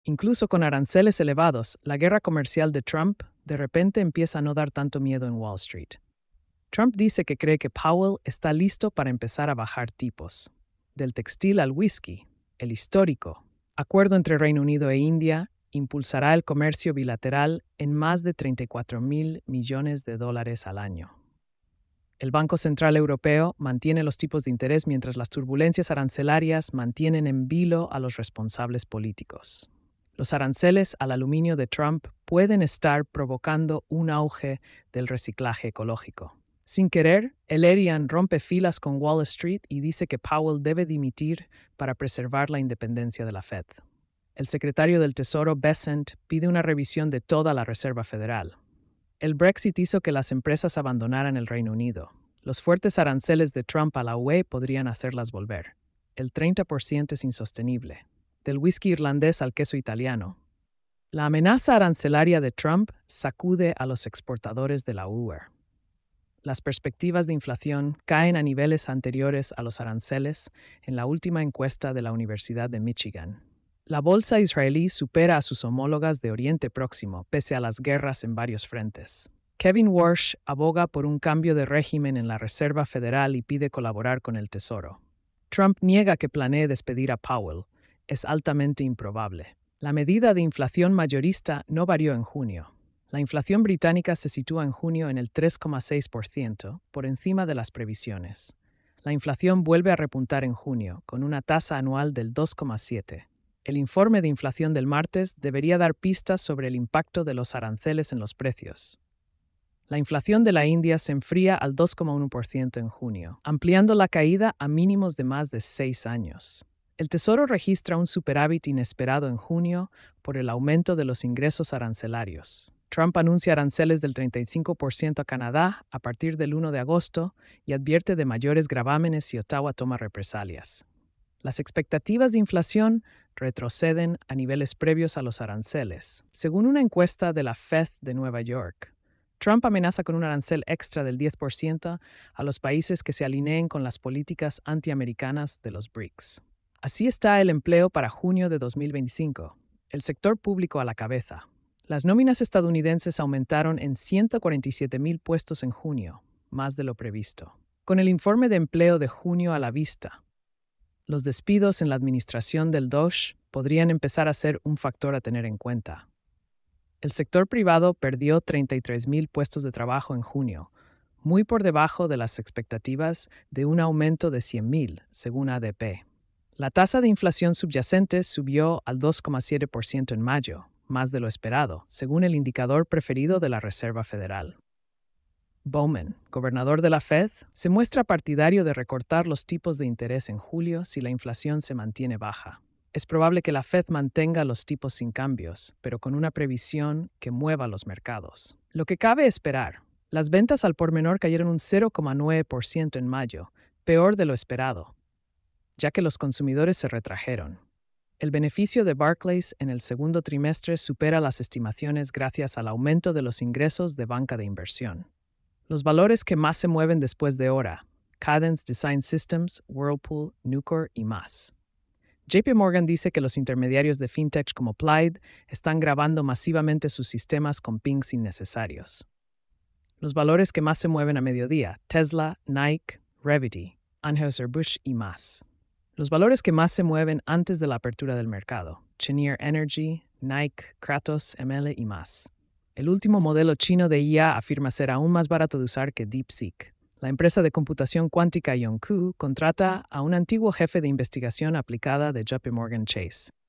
Incluso con aranceles elevados, la guerra comercial de Trump de repente empieza a no dar tanto miedo en Wall Street. Trump dice que cree que Powell está listo para empezar a bajar tipos. Del textil al whisky, el histórico acuerdo entre Reino Unido e India impulsará el comercio bilateral en más de 34.000 millones de dólares al año. El Banco Central Europeo mantiene los tipos de interés mientras las turbulencias arancelarias mantienen en vilo a los responsables políticos. Los aranceles al aluminio de Trump pueden estar provocando un auge del reciclaje ecológico. Sin querer, el Erian rompe filas con Wall Street y dice que Powell debe dimitir para preservar la independencia de la Fed. El secretario del Tesoro, Bessent, pide una revisión de toda la Reserva Federal. El Brexit hizo que las empresas abandonaran el Reino Unido. Los fuertes aranceles de Trump a la UE podrían hacerlas volver. El 30% es insostenible. Del whisky irlandés al queso italiano. La amenaza arancelaria de Trump sacude a los exportadores de la UE. Las perspectivas de inflación caen a niveles anteriores a los aranceles en la última encuesta de la Universidad de Michigan. La bolsa israelí supera a sus homólogas de Oriente Próximo, pese a las guerras en varios frentes. Kevin Warsh aboga por un cambio de régimen en la Reserva Federal y pide colaborar con el Tesoro. Trump niega que planee despedir a Powell. Es altamente improbable. La medida de inflación mayorista no varió en junio. La inflación británica se sitúa en junio en el 3,6%, por encima de las previsiones. La inflación vuelve a repuntar en junio, con una tasa anual del 2,7%. El informe de inflación del martes debería dar pistas sobre el impacto de los aranceles en los precios. La inflación de la India se enfría al 2,1% en junio, ampliando la caída a mínimos de más de 6 años. El Tesoro registra un superávit inesperado en junio por el aumento de los ingresos arancelarios. Trump anuncia aranceles del 35% a Canadá a partir del 1 de agosto y advierte de mayores gravámenes si Ottawa toma represalias. Las expectativas de inflación retroceden a niveles previos a los aranceles. Según una encuesta de la Fed de Nueva York, Trump amenaza con un arancel extra del 10% a los países que se alineen con las políticas antiamericanas de los BRICS. Así está el empleo para junio de 2025. El sector público a la cabeza. Las nóminas estadounidenses aumentaron en 147,000 puestos en junio, más de lo previsto. Con el informe de empleo de junio a la vista, los despidos en la administración del DOGE podrían empezar a ser un factor a tener en cuenta. El sector privado perdió 33,000 puestos de trabajo en junio, muy por debajo de las expectativas de un aumento de 100,000, según ADP. La tasa de inflación subyacente subió al 2,7% en mayo, más de lo esperado, según el indicador preferido de la Reserva Federal. Bowman, gobernador de la Fed, se muestra partidario de recortar los tipos de interés en julio si la inflación se mantiene baja. Es probable que la Fed mantenga los tipos sin cambios, pero con una previsión que mueva los mercados. Lo que cabe esperar. Las ventas al por menor cayeron un 0,9% en mayo, peor de lo esperado, ya que los consumidores se retrajeron. El beneficio de Barclays en el segundo trimestre supera las estimaciones gracias al aumento de los ingresos de banca de inversión. Los valores que más se mueven después de hora: Cadence Design Systems, Whirlpool, Nucor y más. JP Morgan dice que los intermediarios de fintech como Plaid están grabando masivamente sus sistemas con pings innecesarios. Los valores que más se mueven a mediodía: Tesla, Nike, Revity, Anheuser-Busch y más. Los valores que más se mueven antes de la apertura del mercado: Cheniere Energy, Nike, Kratos, ML y más. El último modelo chino de IA afirma ser aún más barato de usar que DeepSeek. La empresa de computación cuántica Yonkou contrata a un antiguo jefe de investigación aplicada de JP Morgan Chase.